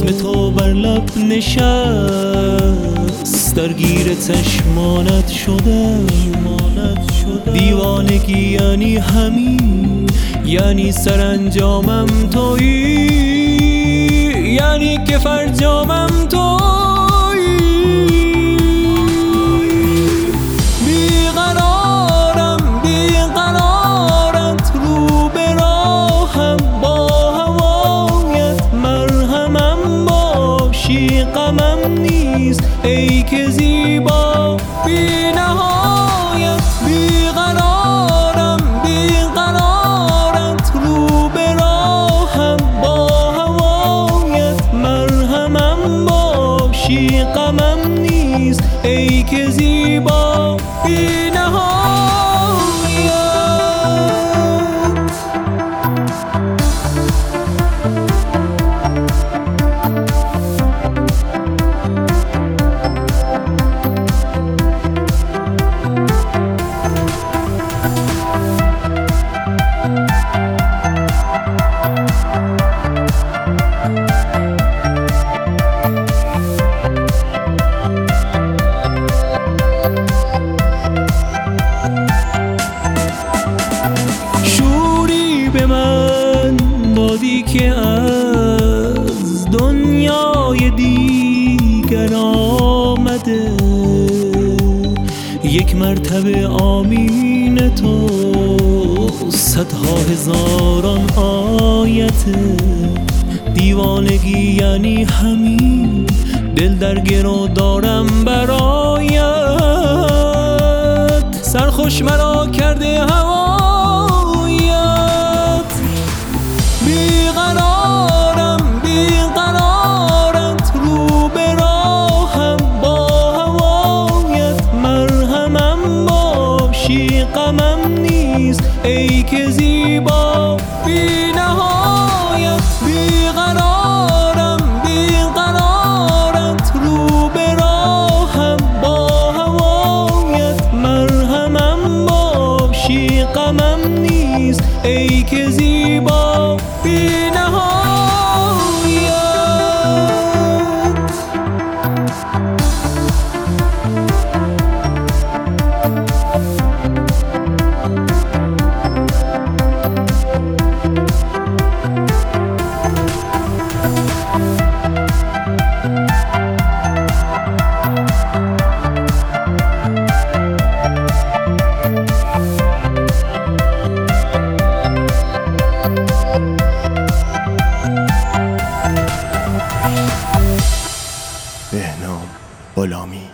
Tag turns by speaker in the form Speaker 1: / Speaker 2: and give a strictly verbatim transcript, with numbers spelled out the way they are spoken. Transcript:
Speaker 1: اسم تو بر لب نشست، درگیر چشمانت شده. دیوانگی یعنی همین، یعنی سرانجامم تویی، یعنی که فرجامم تویی. بیقرارم بیقرارت رو به راهم، با هوایت مرهمم باشی غمم نیست ای که زیبا بی نهایت. بیقرارم بیقرارت رو به راهم، با هوایت مرهمم باشی غمم نیست ای که زیبا بی نهایت. که از دنیای دیگر آمده، یک مرتبه آمین تو صدها هزاران آیته. دیوانگی یعنی همین، دل در گرو دارم برایت، سرخوش مرا کرده هوایت. بیقرارم بیقرارت رو به راهم، با هوایت مرهمم باشی غمم نیست ای که زیبا بی نهایت. بیقرارم بیقرارت رو به راهم، با هوایت مرهمم باشی غمم نیست ای که زیبا بی نهایت.
Speaker 2: بهنام غلامی.